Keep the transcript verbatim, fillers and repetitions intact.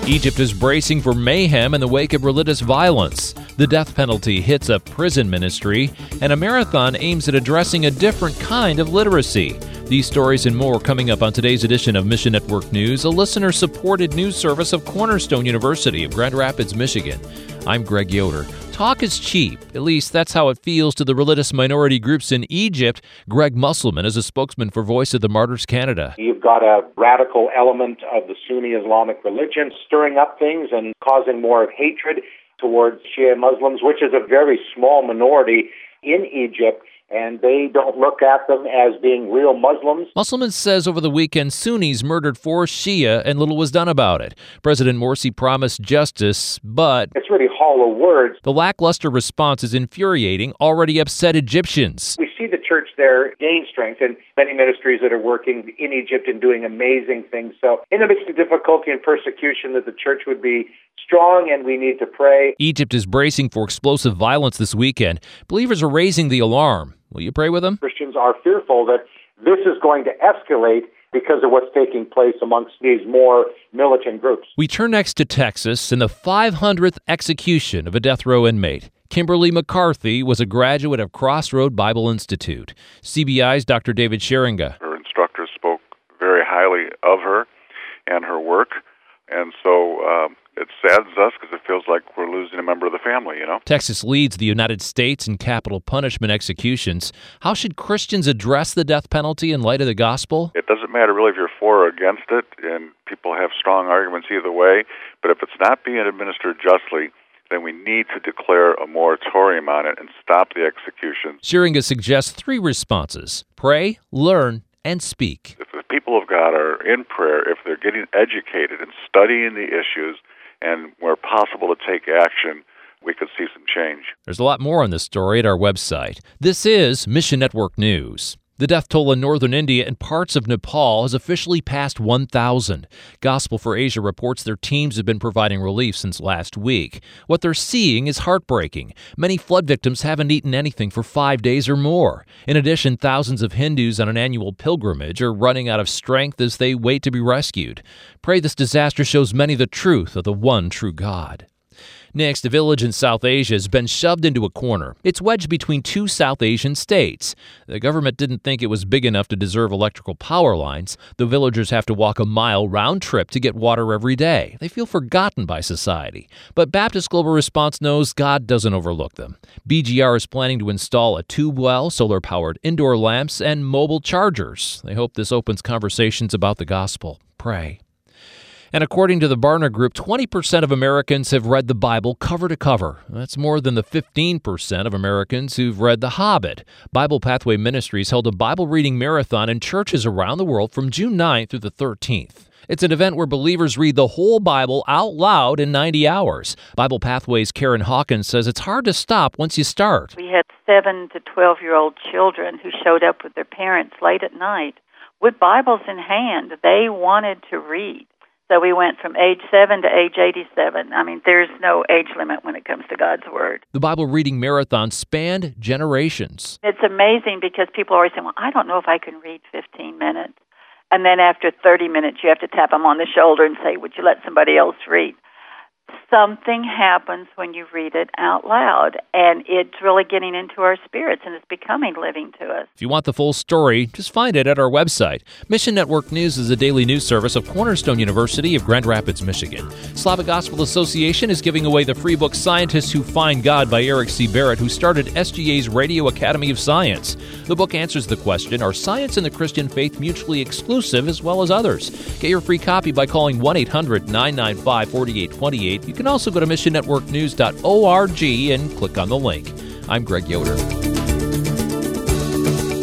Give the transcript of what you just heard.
Egypt is bracing for mayhem in the wake of religious violence. The death penalty hits a prison ministry, and a marathon aims at addressing a different kind of literacy. These stories and more coming up on today's edition of Mission Network News, a listener-supported news service of Cornerstone University of Grand Rapids, Michigan. I'm Greg Yoder. Talk is cheap. At least that's how it feels to the religious minority groups in Egypt. Greg Musselman is a spokesman for Voice of the Martyrs Canada. You've got a radical element of the Sunni Islamic religion stirring up things and causing more of hatred towards Shia Muslims, which is a very small minority in Egypt, and they don't look at them as being real Muslims. Musselman says over the weekend Sunnis murdered four Shia and little was done about it. President Morsi promised justice, but it's really hollow words. The lackluster response is infuriating already upset Egyptians. We see the church there gain strength and many ministries that are working in Egypt and doing amazing things. So in the midst of difficulty and persecution, that the church would be strong, and we need to pray. Egypt is bracing for explosive violence this weekend. Believers are raising the alarm. Will you pray with them? Christians are fearful that this is going to escalate because of what's taking place amongst these more militant groups. We turn next to Texas and the five hundredth execution of a death row inmate. Kimberly McCarthy was a graduate of Crossroad Bible Institute. C B I's Doctor David Scheringa. Her instructors spoke very highly of her and her work, and so um, it saddens us because it feels like we're losing a member of the family, you know? Texas leads the United States in capital punishment executions. How should Christians address the death penalty in light of the gospel? It doesn't matter really if you're for or against it, and people have strong arguments either way, but if it's not being administered justly, then we need to declare a moratorium on it and stop the executions. Scheringa suggests three responses: pray, learn, and speak. If the people of God are in prayer, if they're getting educated and studying the issues, and where possible to take action, we could see some change. There's a lot more on this story at our website. This is Mission Network News. The death toll in northern India and parts of Nepal has officially passed one thousand. Gospel for Asia reports their teams have been providing relief since last week. What they're seeing is heartbreaking. Many flood victims haven't eaten anything for five days or more. In addition, thousands of Hindus on an annual pilgrimage are running out of strength as they wait to be rescued. Pray this disaster shows many the truth of the one true God. Next, a village in South Asia has been shoved into a corner. It's wedged between two South Asian states. The government didn't think it was big enough to deserve electrical power lines. The villagers have to walk a mile round trip to get water every day. They feel forgotten by society. But Baptist Global Response knows God doesn't overlook them. B G R is planning to install a tube well, solar-powered indoor lamps, and mobile chargers. They hope this opens conversations about the gospel. Pray. And according to the Barna Group, twenty percent of Americans have read the Bible cover to cover. That's more than the fifteen percent of Americans who've read The Hobbit. Bible Pathway Ministries held a Bible reading marathon in churches around the world from June ninth through the thirteenth. It's an event where believers read the whole Bible out loud in ninety hours. Bible Pathway's Karen Hawkins says it's hard to stop once you start. We had seven to twelve-year-old children who showed up with their parents late at night with Bibles in hand. They wanted to read. So we went from age seven to age eighty-seven. I mean, there's no age limit when it comes to God's Word. The Bible reading marathon spanned generations. It's amazing because people always say, well, I don't know if I can read fifteen minutes. And then after thirty minutes, you have to tap them on the shoulder and say, would you let somebody else read? Something happens when you read it out loud, and it's really getting into our spirits, and it's becoming living to us. If you want the full story, just find it at our website. Mission Network News is a daily news service of Cornerstone University of Grand Rapids, Michigan. Slavic Gospel Association is giving away the free book Scientists Who Find God by Eric C. Barrett, who started S G A's Radio Academy of Science. The book answers the question, are science and the Christian faith mutually exclusive as well as others? Get your free copy by calling one eight hundred nine nine five four eight two eight. You can also go to mission network news dot org and click on the link. I'm Greg Yoder.